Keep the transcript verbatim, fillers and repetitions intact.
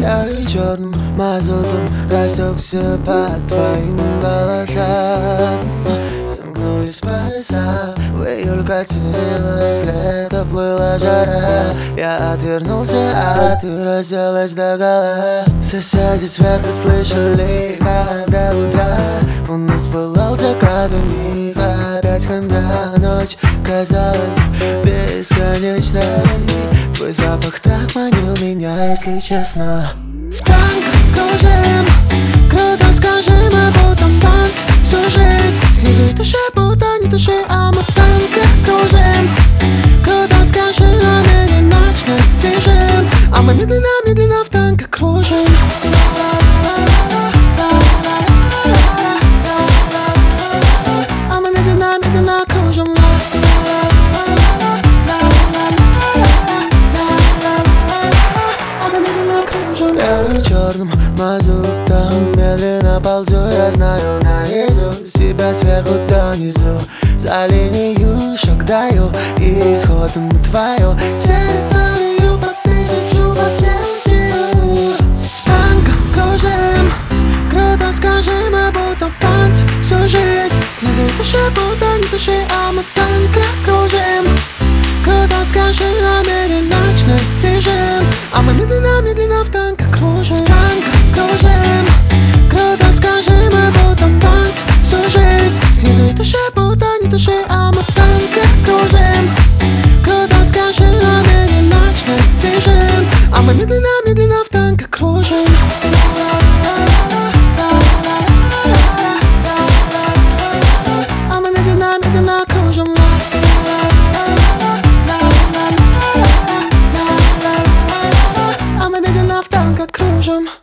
Я и черным мазутом растекся по твоим волосам. Сомкнулись паруса, в июль катилась, лето плыла жара. Я отвернулся, а ты разделась догола. Соседи сверху слышали, когда утра у нас пылал закат, у них опять хандра. Ночь казалась бесконечной, твой запах так манил меня, если честно. В танках кружим, круто скажи, мы будто в танце всю жизнь. Снизу туши, будто не туши, а мы в танках кружим. Круто скажи, а мы не ночной бежим, а мы медленно-медленно в танках кружим. А мы медленно-медленно кружим. Я черным мазутом медленно ползу, я знаю наизусть себя сверху донизу. За линию шаг даю и исходом твою территорию по тысячу по Цельсию. В танках кружим, круто скажи, мы будто в танце всю жизнь. Снизу туши, будто не туши, а мы в танках кружим. Круто скажи, намерен ночной режим, а мы медленно-медленно в танках кружим. В танках кружим, круто скажи, мы будто в танце всю жизнь. Снизу туши, будто не туши, а мы в танках кружим. Круто скажи, намерен ночной режим, а мы медленно-медленно в танках кружим. А мы медленно-медленно кружим. А мы медленно в танках кружим.